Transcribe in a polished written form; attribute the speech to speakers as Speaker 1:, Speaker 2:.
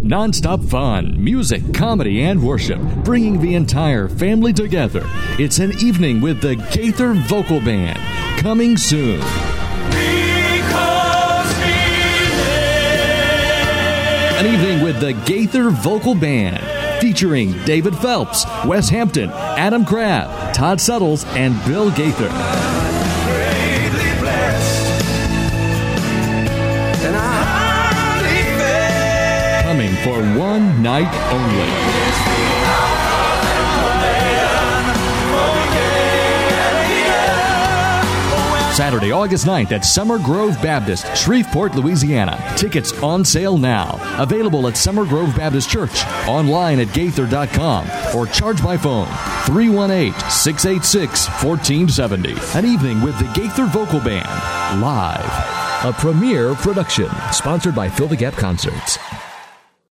Speaker 1: Non-stop fun, music, comedy, and worship, bringing the entire family together. It's an evening with the Gaither Vocal Band. Coming soon. An evening with the Gaither Vocal Band, featuring David Phelps, Wes Hampton, Adam Crabb, Todd Suttles, and Bill Gaither. Coming for one night only. Saturday, August 9th at Summer Grove Baptist, Shreveport, Louisiana. Tickets on sale now. Available at Summer Grove Baptist Church, online at gaither.com, or charge by phone 318-686-1470. An evening with the Gaither Vocal Band, live. A premier production, sponsored by Fill the Gap Concerts.